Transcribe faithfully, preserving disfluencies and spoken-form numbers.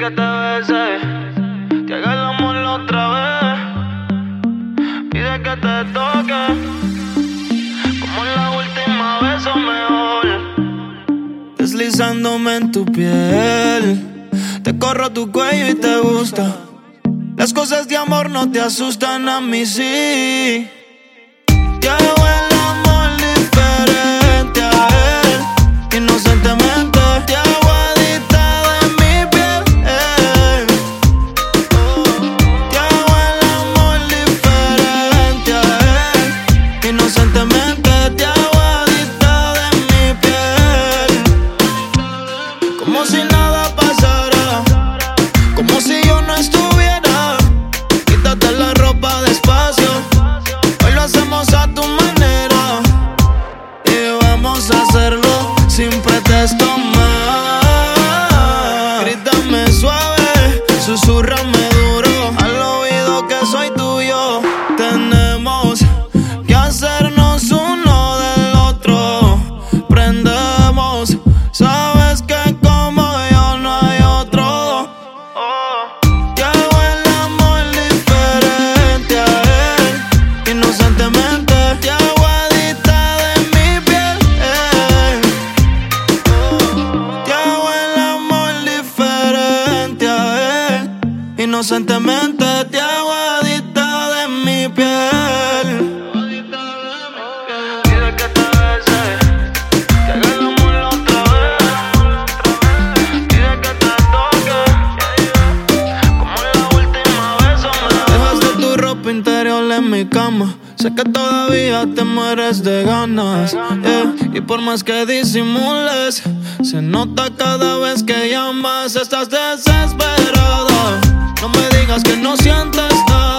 que te bese, que haga el amor otra vez. Pide que te toque, como la última vez o mejor. Deslizándome en tu piel, te corro tu cuello y te gusta. Las cosas de amor no te asustan, a mí sí. Te hago el amor diferente a él, inocentemente. Te hago adicta de mi piel. Te hago el amor diferente a él, inocentemente. Te hago adicta de mi piel, como si nada pasara, como si yo no estuviera. Quítate la ropa despacio, hoy lo hacemos a tu manera y vamos a hacerlo sin pretexto más. Grítame suave, susúrrame duro al oído que soy tuyo. Tenemos que hacernos uno del otro. Prendemos, sabes que como yo no hay otro. Te hago el amor diferente a él, inocentemente. Te hago adicta de mi piel. Te hago el amor diferente a él, inocentemente. Te hago adicta de mi piel. Pide que te bese, que haga el amor otra vez. Pide que te toque, como la última vez o mejor. Dejaste tu ropa interior en mi cama. Sé que todavía te mueres de ganas, yeah. Y por más que disimules, se nota cada vez que llamas. Estás desesperada, no me digas que no sientes nada.